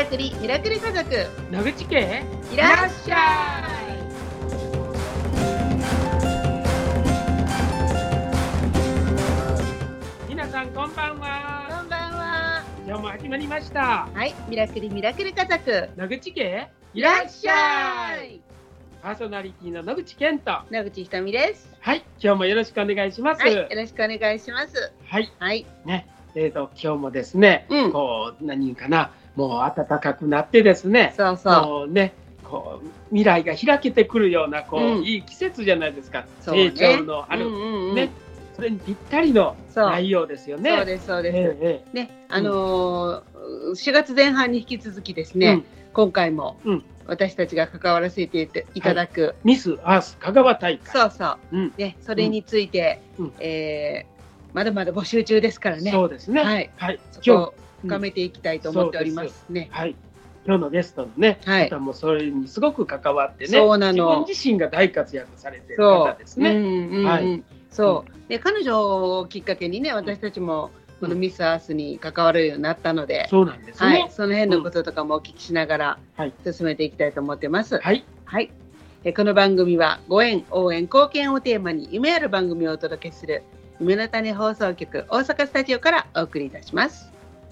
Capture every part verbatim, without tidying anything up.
クリミラクル家族野口家いらっしゃい。 皆さんこんばんは。 こんばんは。 今日も始まりました。 はい、ミラクリミラクル家族野口家いらっしゃい。 パーソナリティの野口健と野口ひとみです。 はい、今日もよろしくお願いします。 はい、よろしくお願いします。 はいはいね、えーと今日もですね、 うんこう何言うかな、もう暖かくなってですね、 そうそうもうね、こう未来が開けてくるようなこう、 うんいい季節じゃないですか。 そうね成長の春、 うんうんうんね、それにぴったりのそう内容ですよね。 そうですそうです、 えええね、あのーしがつぜん半に引き続きですね、 うん今回もうん私たちが関わらせていただく、 ミスアース香川大会。 そうそう、 うんね、それについて、 うんえーまだまだ募集中ですからね。 そうですね。 はい、 はい。 そこ今を深めていきたいと思っておりますね。 日、はい。今日のゲストのね、 はい方もそれにすごく関わってね、 そうなの自分自身が大活躍されているそう方ですね。 うんうんうんはいそうで彼女をきっかけにね、私たちもこのミスアースに関わるようになったので、 そうなんですはい、 ね。 その辺のこととかもお聞きしながらはい進めていきたいと思ってます。 はい。 はい、えこの番組はご縁、応援、貢献をテーマに夢ある番組をお届けする夢の種放送局大阪スタジオからお送りいたします。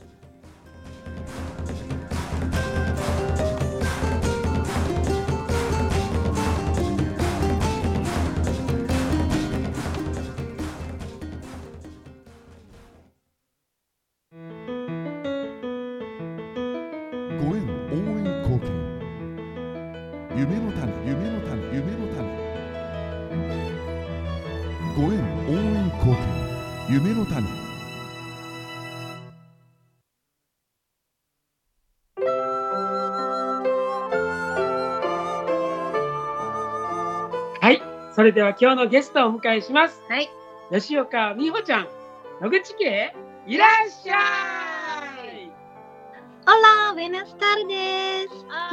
ご縁応援貢献夢の種夢の種夢の種ご縁応援貢献夢の種はい。それでは今日のゲストをお迎えします。 はい、 吉岡美穂ちゃん、野口家いらっしゃい。 Hola, buenas tardes.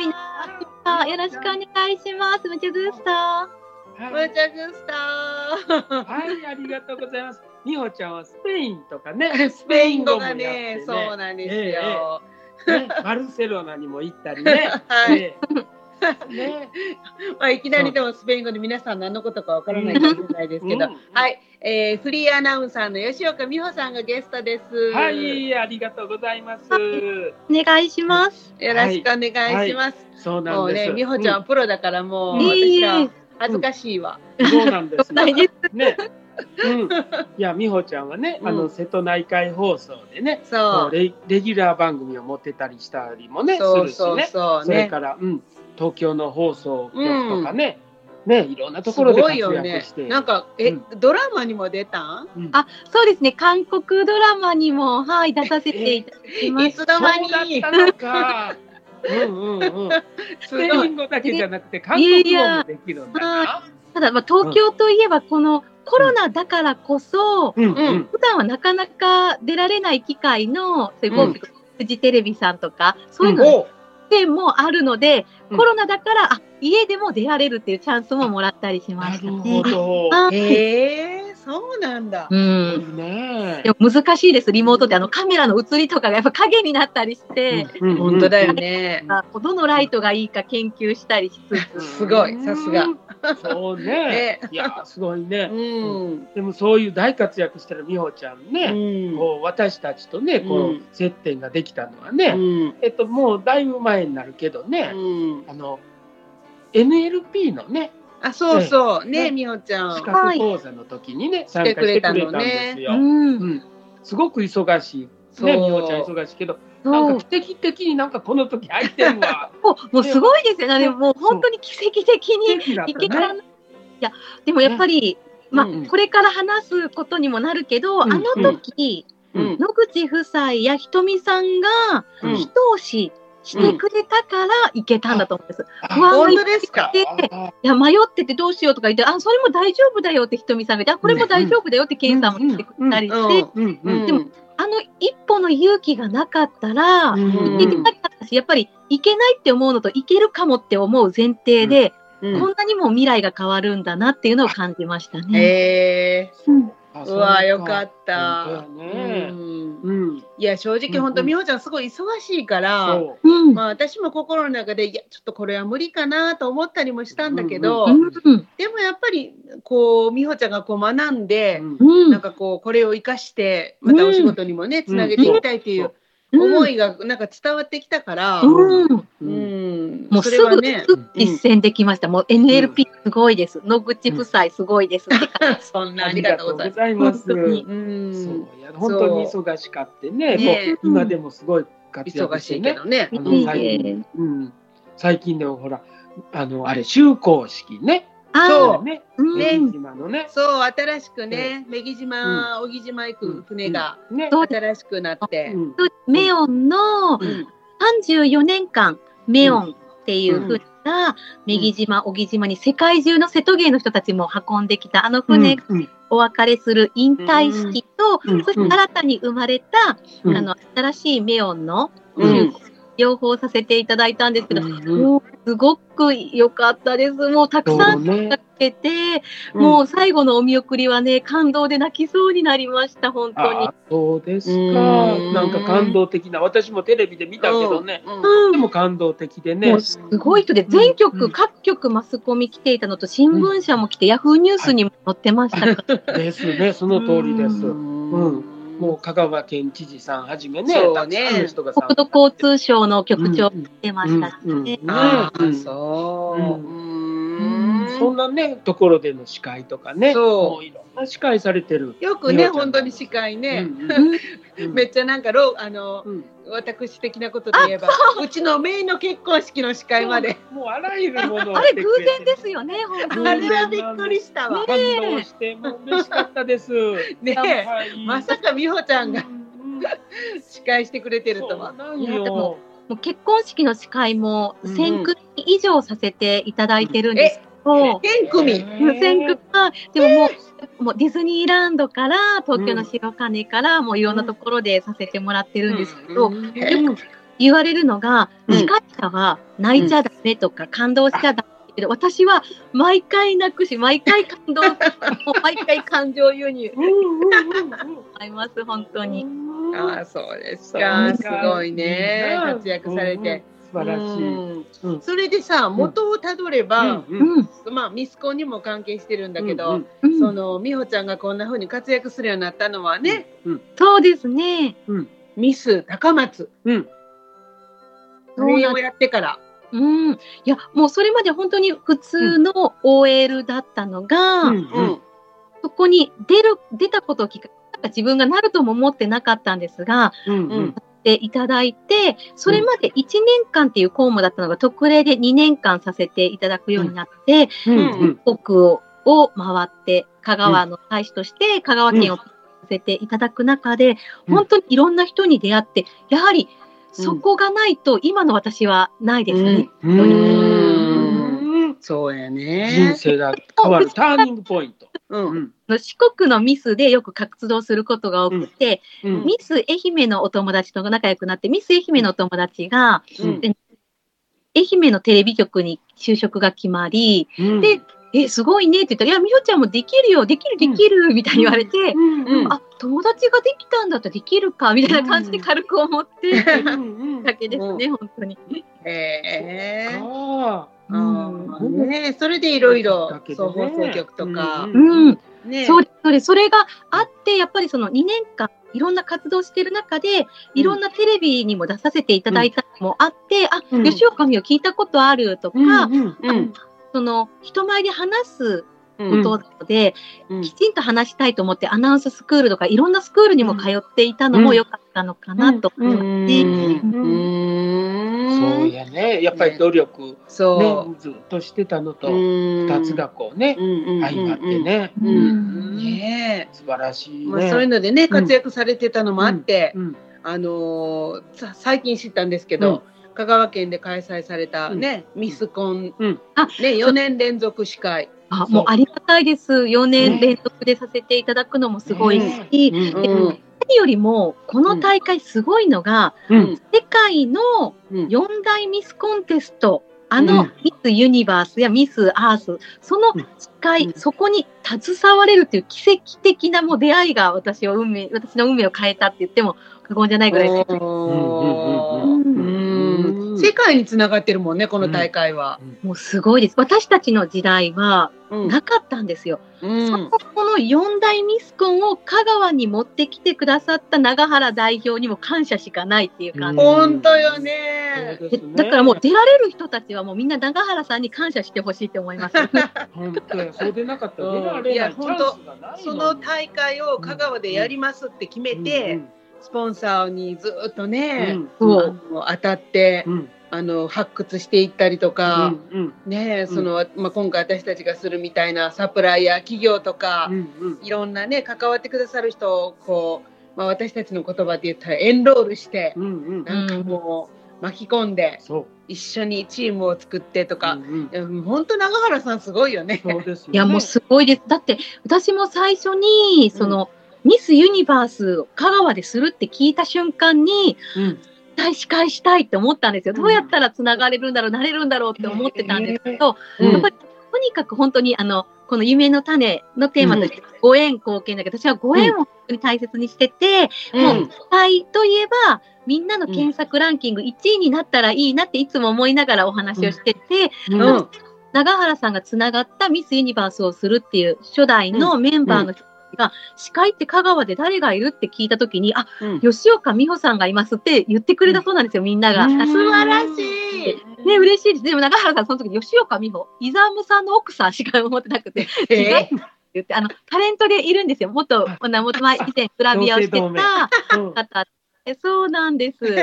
Minasan, よろしくお願いします。Mucho gusto. はいムチャグスターはい、ありがとうございます。美穂ちゃんはスペインとかね、スペイン語もやってね、 ね、そうなんですよ。 ええね、バルセロナにも行ったりね。 はいええね、 まあ、いきなりでもスペイン語で皆さん何のことかわからないかもしれないですけど、 うんはい、えー、フリーアナウンサーの吉岡美穂さんがゲストです。 はい、ありがとうございます。 お願いします。 よろしくお願いします。 そうなんです。 もうね、美穂ちゃん、 うプロだからもう、 うん私は恥ずかしいわ。 そうなんですよ。 大です。 ね、うん、いや美穂ちゃんはね、あのうん瀬戸内海放送でね、 そう、 レレギュラー番組を持ってたりしたりもね、 そうするしね。 そうそうそれね。 から、うん、東京の放送局とかね、ね、いろんなところすで活ごいよね躍して。。 なんか、え、 うんドラマにも出たん？ うんあ、そうですね。韓国ドラマにも、はい、出させていただきまいす。 つの間に。 そうだったのか。うんうんうん。スペイすごい。 ン語だけじゃなくて韓国語もできるんだな。 ただ、まあ、東京といえば、このコロナだからこそ、 うんううんん。 普段はなかなか出られない機会の、そういううんフジテレビさんとか、そういうのお、 でもあるので、 うんコロナだからあ家でも出られるっていうチャンスももらったりしまなるしたねほ。ど。 あへえ、そうなんだ。 うん、 ねでも難しいです、リモートであのカメラの映りとかがやっぱ影になったりして、 うん本当だよ。ね。 あどのライトがいいか研究したりしつつ、 すごいさすが。 そうねね。 いやすごいね。 うん。 でもそういう大活躍してる美穂ちゃんうね、 ん。 こう私たちとねこううん接点ができたのはね、 うん。 えっともうだいぶ前になるけどね、 うん。 あの エヌエルピー のねあ、そうそう。ね、 ねみほちゃん。 資格講座の時にね、参加してくれたんですよ。 ううんん、すごく忙しい。 そうね、美穂ちゃん忙しいけど、なんか奇跡的になんかこの時空いてるわ。 もうもうすごいですよね。でももう本当に奇跡的に奇跡だいけったね。 たいやでもやっぱり、まあ、 うんこれから話すことにもなるけど、 うんあの時、 うん。 野口夫妻やひとみさんがうん一押ししてくれたからいけたんだと思うんです。 あ不安が本当ですか？ であいや迷っててどうしようとか言って、あそれも大丈夫だよってひとみさんが言って、あこれも大丈夫だよってケンさんも言ってくれたりして、 うんうんうんでもあの一歩の勇気がなかったら、 うんいけてなかったし、やっぱりいけないって思うのといけるかもって思う前提で、 うん。 こんなにも未来が変わるんだなっていうのを感じましたね。 へえ。 うんあうわ、よかった。 本当やね。 うんうん。 いや正直本当美穂ちゃんすごい忙しいから、 そうん。 まあ私も心の中でいやちょっとこれは無理かなと思ったりもしたんだけど、 うん。 でもやっぱりこう美穂ちゃんがこう学んで、 う。うんうん。 なんかこうこれを生かしてまたお仕事にもねつなげていきたいっていう思いがなんか伝わってきたから、 うん。 ううんん、 もうすぐ、 それはね、 すぐ実践できました。もう エヌエルピー すごいです。野口夫妻すごいですって感じ。 そんなあありりががとうごとうございます。 ざいます。 本当にうん、 そうや、本当に忙しかってね、 ねもう今でもすごい活躍忙しねしていけ。どね。 あのいえいえ最近、うん、最近でもほら、あのあれ修行式ね、 あそうね、 うんね、島のね、 そう新しくね、女木島、小木島行く船がね、 そう新しくなって、 うんあ、メオンのうんさんじゅうよねんかん、メオンっていう船が、女木島、小木島に世界中の瀬戸芸の人たちも運んできた、あの船がうんお別れする引退式と、 うんそして新たに生まれた、 うんあの新しいメオンのうん両方させていただいたんですけど、 うんもうすごく良かったです。もうたくさんそうねかけて、もう最後のお見送りはね、感動で泣きそうになりました、本当にあ。そうですか。 うんなんか感動的な、私もテレビで見たけどね、 うんうんでも感動的でねもう。すごい人で、全うん局、各局マスコミ来ていたのと、新聞社も来て、ヤフーニュースにも載ってましたから。 ですね、その通りです。 うんうんもう香川県知事さんはじめね、 そうねたくさんの人が参加国土交通省の局長うん来てましたしね。 ああうんそう。 うんうんそんなねところでの司会とかね、 そうもういろんな司会されてる。 よくね本当に司会ね、 うんめっちゃなんかロあの、 うん私的なことで言えばうちの姪の結婚式の司会までもうあらゆるものをあれ偶然ですよね、本当に。 あれはびっくりしたわ。 感動してもう嬉しかったです。 ねはいまさか美穂ちゃんがうん司会してくれてるとは。 そうなんいやでよも。もう結婚式の司会もうんせん組以上させていただいてるんですけど、 天組。 せん組はでももうもうディズニーランドから東京の白金からもういろんなところでさせてもらってるんですけど、 うんよく言われるのが、 うん司会者は泣いちゃダメとか感動しちゃダメけど、私は毎回泣くし毎回感動もう毎回感情輸入うんうんうんうんあります本当に。 ああそうですそうか。 かすごいねうん活躍されて。 素晴らしい。 うんうんそれでさ元をたどれば、 うんうんまあミスコンにも関係してるんだけど、 うんうんその美穂ちゃんがこんな風に活躍するようになったのはね、 そうですね。 ミス高松うんそれをやってから。 うん、いやもうそれまで本当に普通の オーエル だったのが、 うんうんそこに出る出たことを聞か自分がなるとも思ってなかったんですが、 うんうんでいただいて、それまでいちねんかんっていう公務だったのが特例でにねんかんさせていただくようになって、 うんうん全国をを回って香川の大使として香川県をさせていただく中で、 うん本当にいろんな人に出会ってやはりそこがないと今の私はないですね。 うんうんそうや人ね。 生が変わるターニングポイント。 うん四国のミスでよく活動することが多くて、 うんミス愛媛のお友達と仲良くなってミス愛媛のお友達がうん愛媛のテレビ局に就職が決まり、 うんでえすごいねって言ったら「いや美穂ちゃんもできるよできるできる」みたいに言われて、 うんうんあ友達ができたんだったらできるかみたいな感じで軽く思ってるうんだけですね、本当に。 へえ。 ああーねそれでいろいろだけそうどね放送局とかうんうんねそうですそうですそれがあってやっぱりそのにねんかんいろんな活動してる中でいろんなテレビにも出させていただいたのもあって、あ、 うん吉岡美を聞いたことあるとか、 ーうんうんその人前で話すうんことなので、 うんきちんと話したいと思ってアナウンススクールとかいろんなスクールにも通っていたのも良かったのかなと思いますね。 うんそうやね。やっぱり努力ねそずっとしてたのうと二つがこうね相まってね。 ううんんね素晴らしいまあそういうね。 のでね活躍されてたのもあってうんあのーさ最近知ったんですけど香川県で開催されたねミスコンうんあねよねん連続司会あもうありがたいです。よねん連続でさせていただくのもすごいし、 うんでうん何よりもこの大会すごいのが、 うん世界のうんよん大ミスコンテスト、あうのんミスユニバースやミスアース、その司会、 うんそこに携われるという奇跡的なもう出会いが私を運命、私の運命を変えたって言っても過言じゃないぐらいです。 世界につながってるもんね、この大会は。 もうすごいです。私たちの時代はなかったんですよ。うん、そのこのよん大ミスコンを香川に持ってきてくださった永原代表にも感謝しかないっていう感じ。 本当よね。 だからもう出られる人たちはもうみんな永原さんに感謝してほしいって思います。 本当や、そうでなかったら出られないチャンスがない。 その大会を香川でやりますって決めて、スポンサーにずっとね、うん、あの当たって、うん、あの発掘していったりとか、うんうん、ね、その、まあ、今回私たちがするみたいなサプライヤー企業とか、うんうん、いろんなね関わってくださる人をこう、まあ、私たちの言葉で言ったらエンロールして、うんうん、なんかもう巻き込んで、うん、一緒にチームを作ってとか、うんうん、本当永原さんすごいよね。 そうですよね。いやもうすごいです。だって私も最初にその、うんミスユニバースを香川でするって聞いた瞬間に、うん、司会したいって思ったんですよ。どうやったらつながれるんだろう、なれるんだろうって思ってたんですけど、えーうん、やっぱりとにかく本当にあのこの夢の種のテーマとしてご縁貢献だけど、私はご縁を本当に大切にしてて、うん、もう司会といえばみんなの検索ランキングいちいになったらいいなっていつも思いながらお話をしてて、うんうん、永原さんがつながったミスユニバースをするっていう初代のメンバーの人が司会って香川で誰がいるって聞いたときに、あ、うん、吉岡美穂さんがいますって言ってくれたそうなんですよ、みんなが。 素晴らしい。 ね、嬉しいです。でも永原さんその時吉岡美穂、イザムさんの奥さんしか思ってなくて、違うって言って、あのタレントでいるんですよ。元元前以前グラビアをしてた方。え、そうなんです。うん、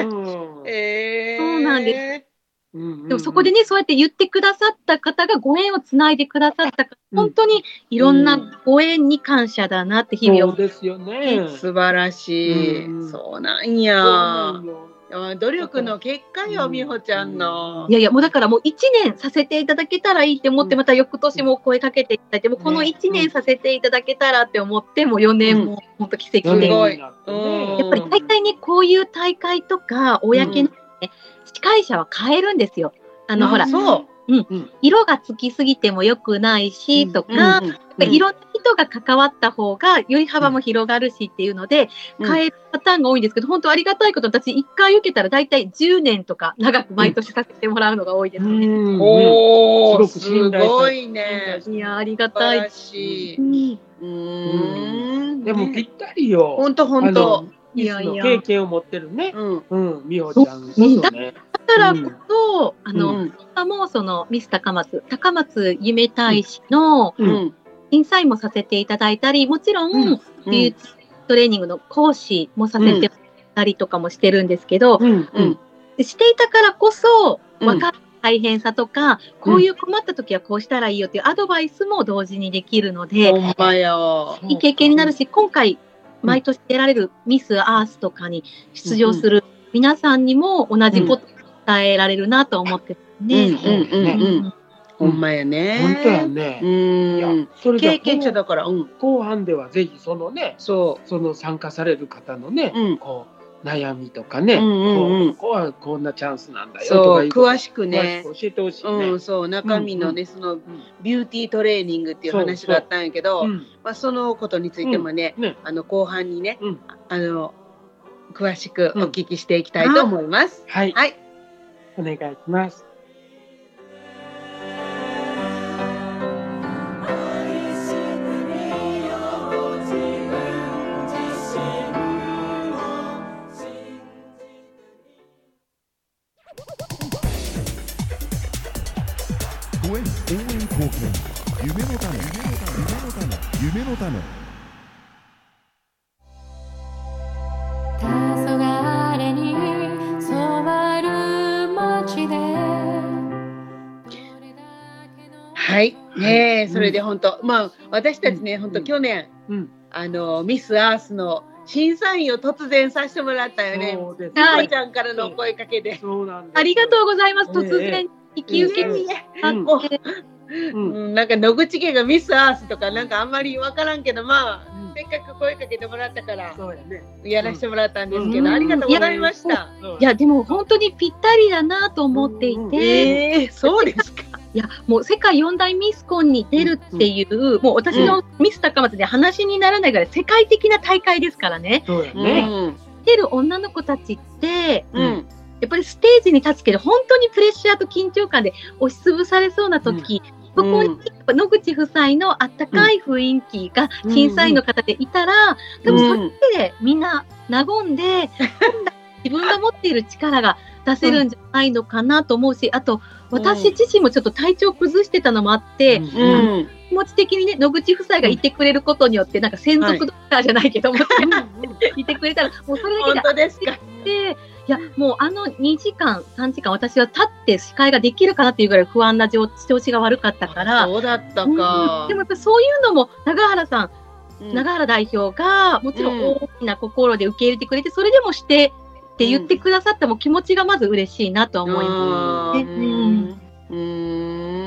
えー、そうなんです。でもそこでね、そうやって言ってくださった方がご縁をつないでくださったから、うん、本当にいろんなご縁に感謝だなって日々 思って、そうですよね。 素晴らしい、うん、そうなんや。努力の結果よ、うん、美穂ちゃんの。 いやいや、もうだからもういちねんさせていただけたらいいって思って、また翌年も声かけていただいて、もうこのいちねんさせていただけたらって思って、もうよねんも本当奇跡で、うん、やっぱり大体ね、こういう大会とか公の、ね、うん司会者は変えるんですよ。あの、あほら、そう、うん、うん、色がつきすぎても良くないし、うん、とか、うんうん、いろんな人が関わった方が、より幅も広がるしっていうので、うん、変えるパターンが多いんですけど、本当ありがたいこと、私、いっかい受けたら大体じゅうねんとか長く毎年させてもらうのが多いですね。うん、 おー、すごいね。 いや、ありがたい。 うん、 うん、でもぴったりよ。 本当本当。 いやいや経験を持ってるね、うんうん、美穂ちゃん、 ね、だからこそ、うん、あの、うん、今もそのミス高松高松夢大使の審査員もさせていただいたり、もちろん、うん、ビューティートレーニングの講師もさせていただいたりとかもしてるんですけど、うんうん、していたからこそ分かる大変さとか、うん、こういう困った時はこうしたらいいよっていうアドバイスも同時にできるので、 ほんまよ、 いい経験になるし、今回毎年出られるミスアースとかに出場する皆さんにも同じことを伝えられるなと思ってね。 ほんまやね。 本当やね。うん。 いや、それ経験者だから、うん、 後半ではぜひそのね、そう、その参加される方のね、うん、こう悩みとかね、うんうんうん、ここはこんなチャンスなんだよとかいう詳しくね、 詳しく教えてほしいね。 うん、そう中身のね、うんうん、そのビューティートレーニングっていう話があったんやけど、そうそう、まあそのことについてもね、うんね、あの後半にね、うん、あの詳しくお聞きしていきたいと思います。 うん、はい、はい、お願いします。 応援貢献、夢の種、夢の種、夢の種。 黄昏に染まる街で。 はい、ねえ、それで本当、まあ私たちね、本当去年、うん、あのミスアースの審査員を突然させてもらったよね。みこちゃんからの声かけで。 そうなんです。 ありがとうございます。突然。引き受けにあって、 うんうん、なんか野口家がミスアースとかなんかあんまり分からんけど、まあ、うん、せっかく声かけてもらったからそうや、ね、やらせてもらったんですけど、うん、ありがとうございました。 いや、いやでも本当にぴったりだなと思っていて、うん、 えー、そうですか。 いやもう世界四大ミスコンに出るっていう、うん、もう私のミス高松で話にならないぐらい世界的な大会ですからね。そうやね。 てる女の子たちって、 うん、 やっぱりステージに立つけど本当にプレッシャーと緊張感で押しつぶされそうな時、そこに野口夫妻のあったかい雰囲気が審査員の方でいたら、多分それでみんな和んで、自分が持っている力が出せるんじゃないのかなと思うし、あと私自身もちょっと体調崩してたのもあって、うんうん、気持ち的にね、野口夫妻がいてくれることによって、なんか専属ドクターじゃないけども、はい、いてくれたら、もうそれだけで本当ですか。 で、いや、もうあのにじかん、さんじかん、私は立って司会ができるかなっていうぐらい不安な調子が悪かったから。 そうだったか。 うん、でもやっぱそういうのも、永原さん、うん、永原代表が、もちろん大きな心で受け入れてくれて、それでもして、って言ってくださったも気持ちがまず嬉しいなと思いますね。うん。 うん。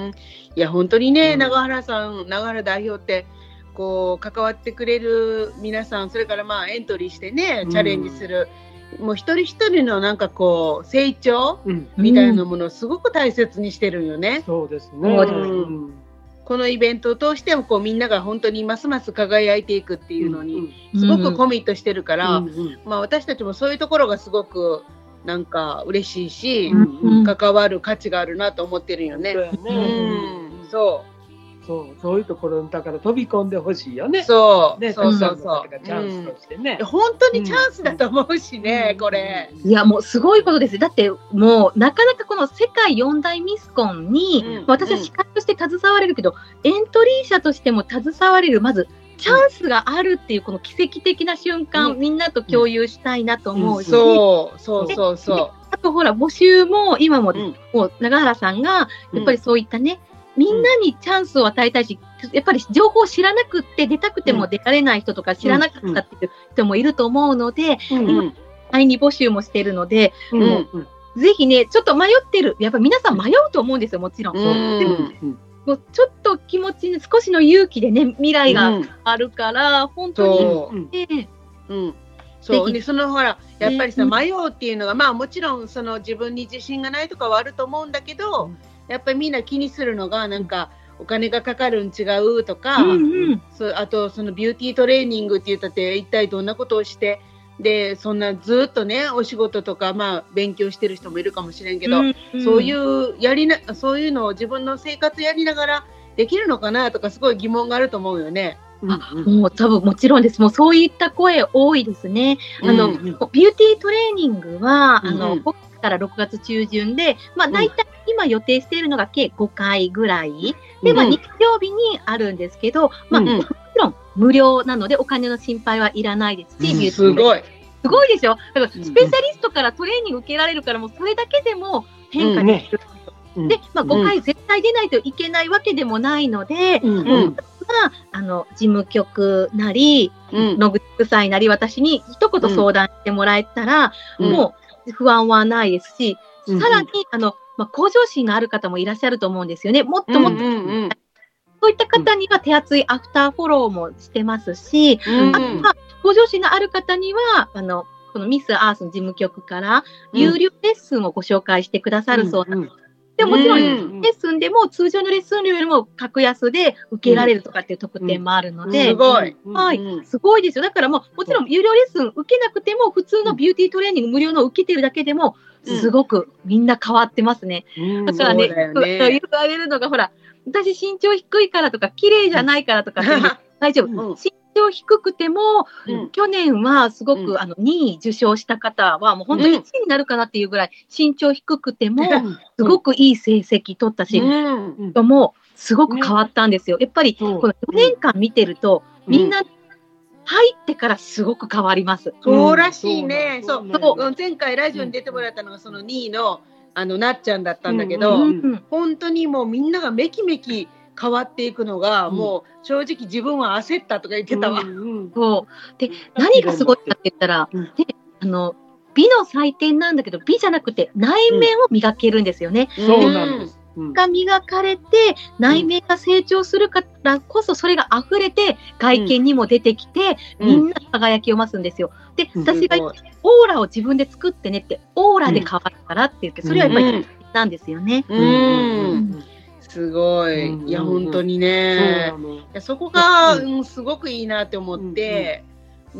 いや本当にね、うん、永原さん、永原代表ってこう関わってくれる皆さん、それからまあエントリーしてね、チャレンジする、うん、もう一人一人のなんかこう成長みたいなものをすごく大切にしてるよね。 うん、そうですね。 うんこのイベントを通してもこうみんなが本当にますます輝いていくっていうのにすごくコミットしてるから、うんうん、まあ、私たちもそういうところがすごくなんか嬉しいし、うんうん、関わる価値があるなと思ってるよね。そうやね、うん、そうそう、そういうところだから飛び込んでほしいよね。 そう、 ね、 そうそうそう。 チャンスとしてね。 うん、本当にチャンスだと思うしね、うん、これ。 いや、もうすごいことです。だって、もうなかなかこの世界四大ミスコンに、うん、私は司会として携われるけど、うん、エントリー者としても携われる、まず、チャンスがあるっていうこの奇跡的な瞬間、うん、みんなと共有したいなと思うし、 うん、そうそうそうそう。 あとほら募集も今も、うん、もう永原さんがやっぱりそういったね、みんなにチャンスを与えたいし、やっぱり情報を知らなくって出たくても出られない人とか知らなかったっていう人もいると思うので、うん、今第二募集もしているので、うん、もうぜひね、ちょっと迷ってる、やっぱり皆さん迷うと思うんですよ、もちろん。うん、でももうちょっと気持ちに少しの勇気でね、未来があるから、うん、本当に、ね、 うんうん、そうでそのほらやっぱりさ、迷うっていうのが、まあもちろんその自分に自信がないとかはあると思うんだけど、うん、やっぱりみんな気にするのがなんかお金がかかるん違うとか、うんうん、そあとそのビューティートレーニングって言ったって一体どんなことをしてでそんなずっとねお仕事とか、まあ、勉強してる人もいるかもしれんけど、うんうん、そういうやりなそういうのを自分の生活やりながらできるのかなとかすごい疑問があると思うよね。 あ、もう多分もちろんです。もうそういった声多いですね。あの、うんうん、ビューティートレーニングは、うんうん、あのごがつからろくがつ中旬で、まあ大体今予定しているのが計ごかいぐらいで、まあ日曜日にあるんですけど、まあ、うんうん、もちろん無料なのでお金の心配はいらないですし、 うん、すごいすごいでしょ。だからスペシャリストからトレーニング受けられるから、もうそれだけでも変化できる。うんね、で、まあ、ごかい絶対出ないといけないわけでもないので、うんうん、あの事務局なり、うん、野口夫妻なり私に一言相談してもらえたら、うん、もう不安はないですし、うん、さらにあの、まあ、向上心のある方もいらっしゃると思うんですよね。もっともっと、うんうんうん、そういった方には手厚いアフターフォローもしてますし、うん、あとは向上心のある方にはあのこのミスアースの事務局から有料レッスンをご紹介してくださるそうなんです。うんうん、でもちろん、うん、レッスンでも通常のレッスン料よりも格安で受けられるとかっていう特典もあるので、 うんうん、すごい、 はい、すごいですよ。だからもうもちろん有料レッスン受けなくても普通のビューティートレーニング無料の受けてるだけでもすごくみんな変わってますね。うん、だからね、そうね言われるのがほら、私身長低いからとか綺麗じゃないからとか大丈夫。うん、身長低くても、うん、去年はすごく、うん、あのにい受賞した方はもう本当にいちいになるかなっていうぐらい身長低くても、うん、すごくいい成績取ったし、うん、もうすごく変わったんですよ。やっぱりこのよねんかん見てると、うん、みんな入ってからすごく変わります。 そうらしいね。そう、そう前回ラジオに出てもらったのがそのにいのあのなっちゃんだったんだけど、うんうん、本当にもうみんながめきめき変わっていくのが、うん、もう正直自分は焦ったとか言ってたわ。うんうん、 そうで何がすごいかって言ったら、うん、であの美の祭典なんだけど美じゃなくて内面を磨けるんですよね。 うん、そうなんです。 が磨かれて内面が成長するからこそそれが溢れて外見にも出てきて、うん、みんな輝きを増すんですよ。で、私がオーラを自分で作ってねってオーラで変わるからって言って、それはやっぱりなんですよね。 うんうんうんすごい、うんうんうん、いや本当にね、 そ, いやそこが、うん、すごくいいなって思って、 うん、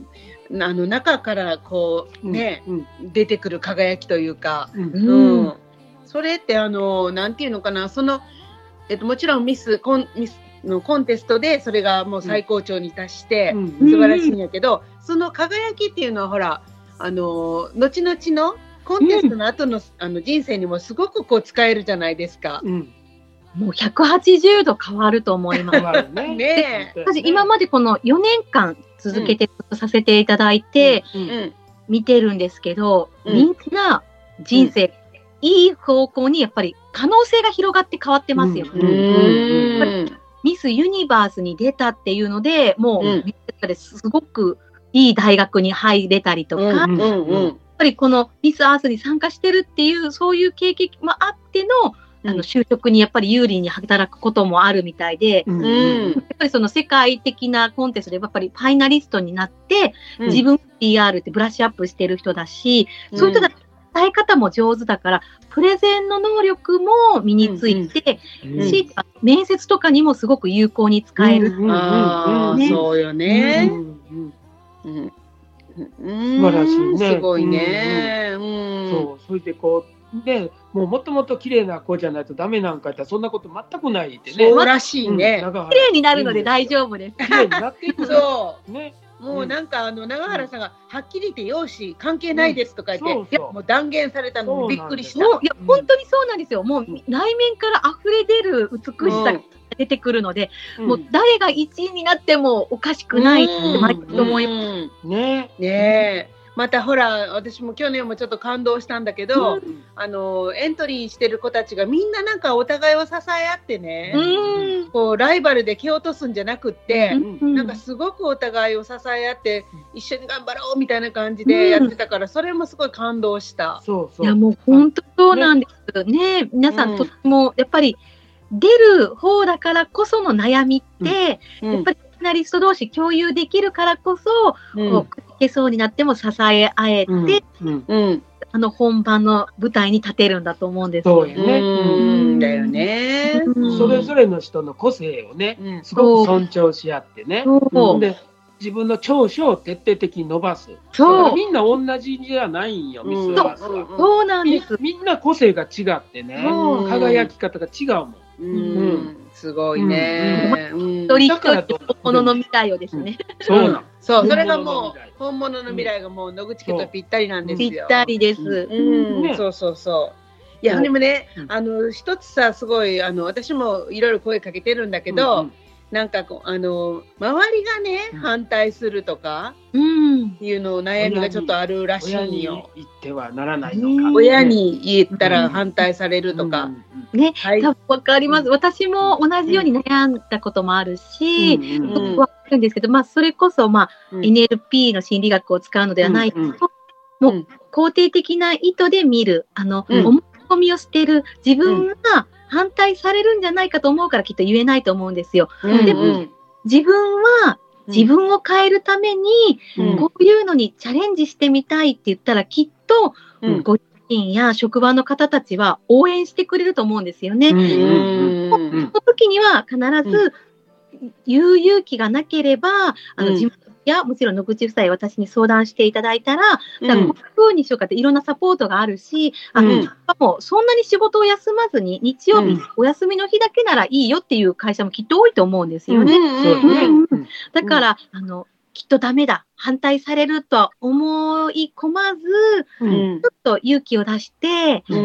あの中からこうね、うんうん、出てくる輝きというか、うんうん、それってあのなんていうのかな、その、えっと、もちろんミスコンミスのコンテストでそれがもう最高潮に達して素晴らしいんやけど、うん、その輝きっていうのはほらあの後々のコンテストの後の、うん、あの人生にもすごくこう使えるじゃないですか。うん、 もうひゃくはちじゅうど変わると思います。ねね、私今までこのよねんかん続けてさせていただいて、うんうん、見てるんですけど、うん、みんな人生、うん、いい方向にやっぱり可能性が広がって変わってますよ。うんうんミスユニバースに出たっていうので、もう、うん、すごくいい大学に入れたりとか、うんうんうん、やっぱりこのミスアースに参加してるっていう、そういう経験もあっての、うん、あの就職にやっぱり有利に働くこともあるみたいで、うんうん、やっぱりその世界的なコンテストでやっぱりファイナリストになって、うん、自分 ピーアール ってブラッシュアップしてる人だし、うん、そういう人だ伝え方も上手だからプレゼンの能力も身について、うんうん、し面接とかにもすごく有効に使える、うんうんあね、そうよね、うんうんうん、素晴らしいね、 すごいね、うんうん、そうそれでこうでもうもともと綺麗な子じゃないとダメなんかってそんなこと全くないってね。 そうらしいね、 うん、綺麗になるので大丈夫です。 綺麗になっていくそうね。もうなんかあの長原さんがはっきり言って容姿関係ないですとか言って、うん、そうそういやもう断言されたのにびっくりした。 いや本当にそうなんですよ。もう内面から溢れ出る美しさが出てくるので、うん、もう誰がいちいになってもおかしくないって毎回思います。うんうん、ねねまたほら私も去年もちょっと感動したんだけど、うん、あのエントリーしてる子たちがみんななんかお互いを支え合ってね、うん、こうライバルで蹴落とすんじゃなくって、うん、なんかすごくお互いを支え合って一緒に頑張ろうみたいな感じでやってたから、うん、それもすごい感動した。 そうそういやもう本当そうなんですね。ね皆さんとてもやっぱり出る方だからこその悩みって、うん、やっぱりファイナリスト同士共有できるからこそ、うん、こうくじけそうになっても支え合えて、うんうん、あの本番の舞台に立てるんだと思うんですよね。 そうよね。うんだよね、 うん。それぞれの人の個性をね、うん、すごく尊重し合ってね。うん、で自分の長所を徹底的に伸ばす。そうみんな同じじゃないんよ、ミスアースは。 そう、そうなんです。 みんな個性が違ってね、輝き方が違うもん。 うんうんすごいね。 一人一人本物の未来をですね。 そうなん。 そう、それがもう本物の未来がもう野口家とぴったりなんですよ。 ぴったりです。 うん、そうそうそう。いやでもね、あの一つさすごいあの私もいろいろ声かけてるんだけど、なんかこうあの周りがね反対するとかいうの悩みがちょっとあるらしいよ。親に言ってはならないのか。 親に言ったら反対されるとか。 ね、多分わかります。私も同じように悩んだこともあるし、すごくわかるんですけど、まあそれこそまあ エヌエルピー の心理学を使うのではないけど、もう肯定的な意図で見る、あの思い込みを捨てる、自分が反対されるんじゃないかと思うからきっと言えないと思うんですよ。でも自分は自分を変えるためにこういうのにチャレンジしてみたいって言ったらきっとごや職場の方たちは応援してくれると思うんですよね。その時には必ず言う勇気がなければ、あの自分やもちろん野口夫妻私に相談していただいたら、だからこういうふうにしようかっていろんなサポートがあるし、あの、うん、もうそんなに仕事を休まずに日曜日、うん、お休みの日だけならいいよっていう会社もきっと多いと思うんですよね。だから、あのきっとダメだ反対されるとは思い込まず、うん、ちょっと勇気を出して、うん、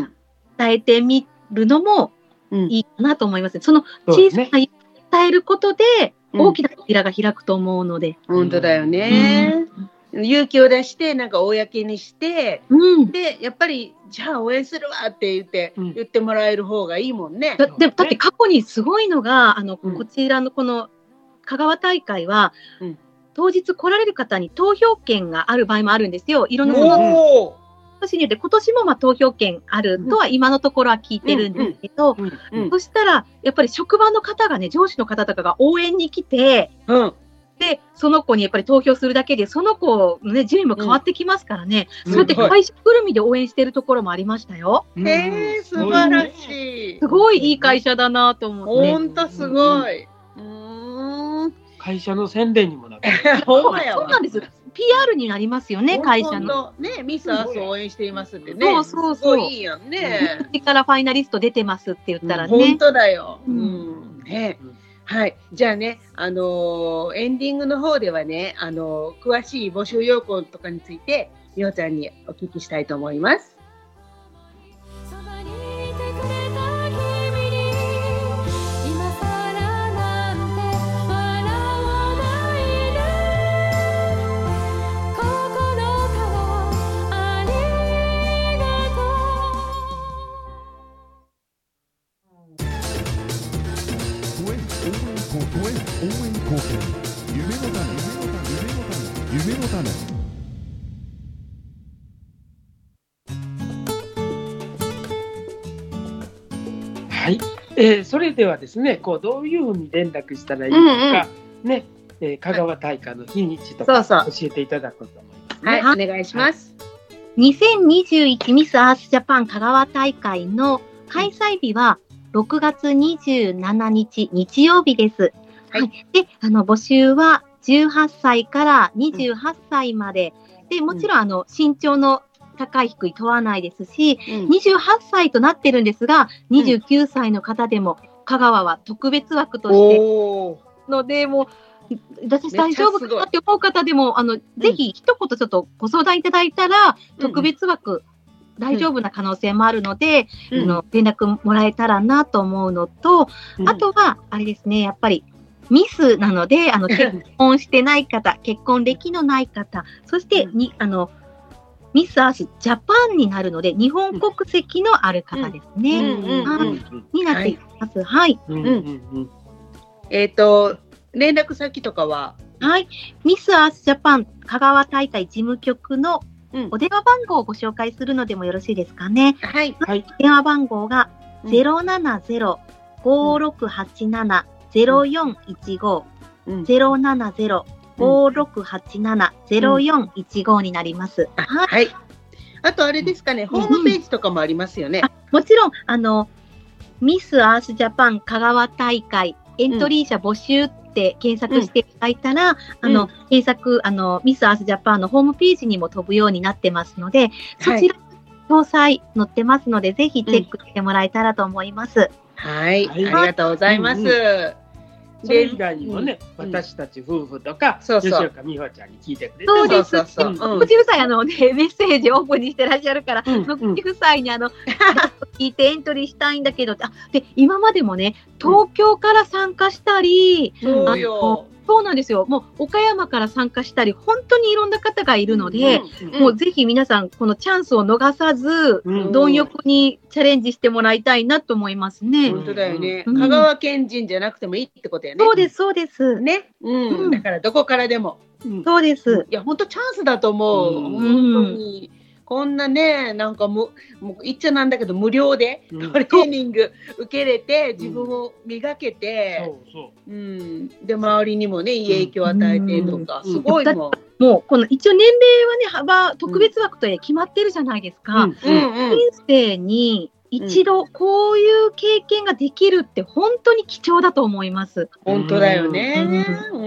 伝えてみるのもいいかなと思います。その小さな勇気を伝えることで大きな扉が開くと思うので、 うん、本当だよね、うん、勇気を出してなんか公にして、うん、でやっぱりじゃあ応援するわって言って、うん、言ってもらえる方がいいもんね。 だ, でだって過去にすごいのがあの、うん、こちらのこの香川大会は、うん当日来られる方に投票権がある場合もあるんですよ。いろんな年によって今年もまあ投票権あるとは今のところは聞いてるんですけど、うんうんうん、そしたらやっぱり職場の方がね上司の方とかが応援に来て、うん、でその子にやっぱり投票するだけでその子の、ね、順位も変わってきますからね、うん、そうやって会社ぐるみで応援してるところもありましたよ。 へえ素晴らしい。 すごいいい会社だなと思って。 ほんとすごい。 会社の宣伝にもなってほんまやわ。 そうなんです。ピーアール になりますよね、会社の。 ね、ミスアースを応援していますってね。 そうそうそう。 いいやんね。 うちからファイナリスト出てますって言ったらね。 本当だよ。うん。ね。はい。じゃあね、あのエンディングの方ではね、あの詳しい募集要項とかについて、みおちゃんにお聞きしたいと思います。 応援貢献、夢の種、夢の種、夢の種。 はい、えー、それではですね、こうどういうふうに連絡したらいいのか、うんうん、ね、えー、香川大会の日にちとか教えていただこうと思います、ね。 はい、お願いします。 はい、にせんにじゅういちミスアースジャパン香川大会の開催日はろくがつにじゅうしちにち日曜日です。はい、で、あの募集はじゅうはっさいからにじゅうはっさいまで、うん、でもちろんあの身長の高い低い問わないですし、うん、にじゅうはっさいとなってるんですが、にじゅうきゅうさいの方でも香川は特別枠としてので、もう私大丈夫かなって思う方でもあの、うん、ぜひ一言ちょっとご相談いただいたら、うん、特別枠大丈夫な可能性もあるので、うん、あの連絡もらえたらなと思うのと、うん、あとはあれですね、やっぱりミスなので、あの結婚してない方、結婚歴のない方、そしてに、あのミスアースジャパンになるので、日本国籍のある方ですね。になっています。はい。 えっと、連絡先とかは、 はい。ミスアースジャパン香川大会事務局のお電話番号をご紹介するのでもよろしいですかね。 はい。 電話番号が ゼロななゼロ ごーろくはちなな ゼロよんいちご ゼロななゼロ ごーろくはちなな ゼロよんいちご になります。 うん、はい。あとあれですかね、ホームページとかもありますよね。 うん、あもちろん、あの、ミスアースジャパン香川大会エントリー者募集って検索していただいたら、うん、あの、検索、あの、ミスアースジャパンのホームページにも飛ぶようになってますので、そちら、詳細載ってますので、ぜひチェックしてもらえたらと思います。 はい、はい、ありがとうございます。うんうんそれ以外にもね、うん、私たち夫婦とか、 そうそう吉岡美穂ちゃんに聞いてくれて、 そうです。そうそうそう。うち夫妻あのねメッセージオープンにしてらっしゃるから、うんうん、うち夫妻にあの聞いてエントリーしたいんだけど、あで今までもね東京から参加したり、 うん、あのそうなんですよ。もう岡山から参加したり、本当にいろんな方がいるので、うんうん、もうぜひ皆さんこのチャンスを逃さず、うん、貪欲にチャレンジしてもらいたいなと思いますね。 本当だよね。うん、香川県人じゃなくてもいいってことやね。 そうですそうです。 ね。うん。うん、だからどこからでも。 うん、そうです。 いや本当チャンスだと思う。うん、本当に。こんなね、なんかもう、もう言っちゃなんだけど、無料でトレーニング受けれて、自分を磨けて、 そうそう。 うん。で、周りにもね、いい影響を与えてとか、すごいもん。 もう、この一応年齢はね、幅、特別枠と決まってるじゃないですか。人生に一度こういう経験ができるって本当に貴重だと思います。 本当だよね。うん。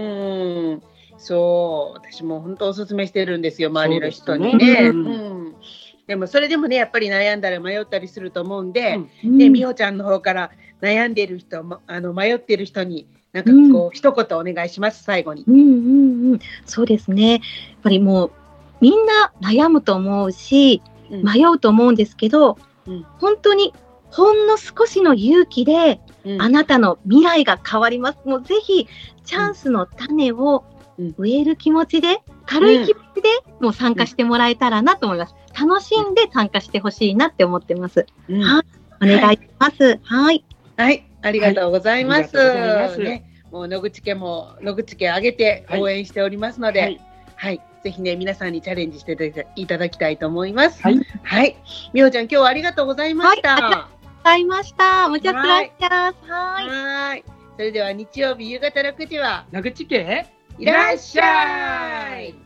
そう、私も本当おすすめしてるんですよ、周りの人にね。で, ね、うん、でもそれでもね、やっぱり悩んだり迷ったりすると思うんで、うん、で美穂ちゃんの方から悩んでる人、あの迷ってる人になんかこう、うん、一言お願いします、最後に。 うんうんうん、そうですね。やっぱりもうみんな悩むと思うし、うん、迷うと思うんですけど、うん、本当にほんの少しの勇気で、うん、あなたの未来が変わります。もうぜひチャンスの種を植える気持ちで、軽い気持ちでもう参加してもらえたらなと思います。楽しんで参加してほしいなって思ってます。うん、はい、お願いします。はい。 はい、ありがとうございます。はい、ね、もう野口家も野口家上げて応援しておりますので、はい、はい、ぜひね皆さんにチャレンジしていただきたいと思います。はい、はい、美穂ちゃん今日はありがとうございました。 はい、ありがとうございました。むちゃくらっしゃい。 はい。はい。それでは日曜日夕方ろくじは野口家いらっしゃい。